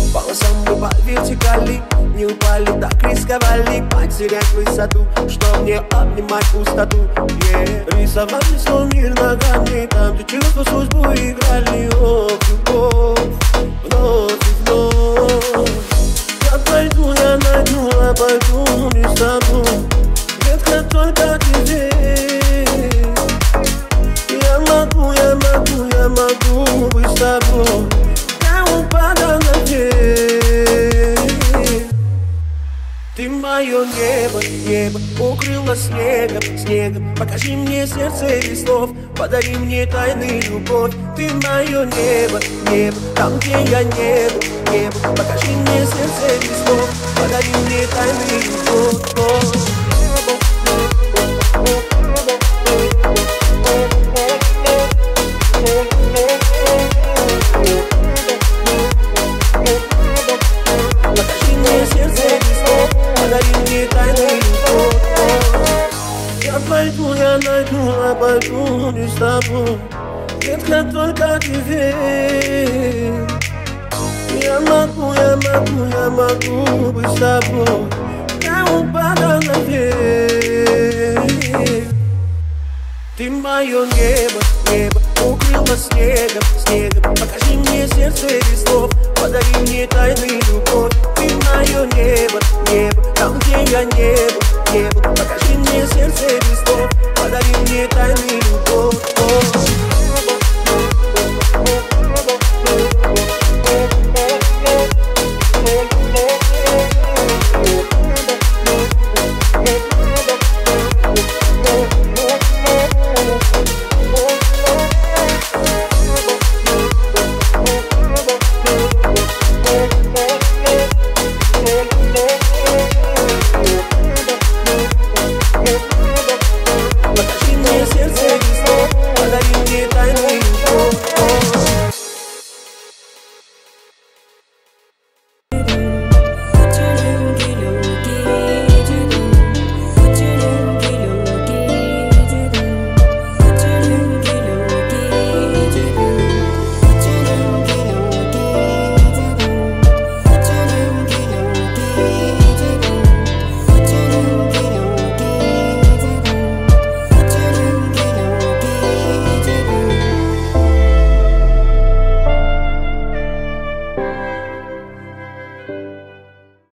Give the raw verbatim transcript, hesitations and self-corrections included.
Полосам мы по вертикали не упали, так рисковали потерять высоту, что мне обнимать пустоту. Yeah. Рисовали свой мир ногами, там ты чувствовал судьбу, играли о, любовь вновь и вновь. Я пойду, я найду, а пойду не с тобой. Редко только тебе. Я могу, я могу, я могу быть с тобой. Я упаду на дверь. Ты мое небо, небо, укрыло снегом, снегом. Покажи мне сердце без слов, подари мне тайны любовь. Ты мое небо, небо, там, где я не был, не был. Покажи мне сердце без слов, подари мне тайны любовь. Покажи мне сердце без слов, подари мне тайны любовь. Я пойду, я найду, а пойду не с тобой. Редко только тебе. Я могу, я могу, я могу быть с тобой. Я упаду на дверь. Ты мое небо, небо, укрыло снегом, снегом. Покажи мне сердце без слов, подари мне тайны любовь. Ты мое небо, небо, там, где я не был, не был. Покажи мне сердце без слов, подари мне тайны любовь.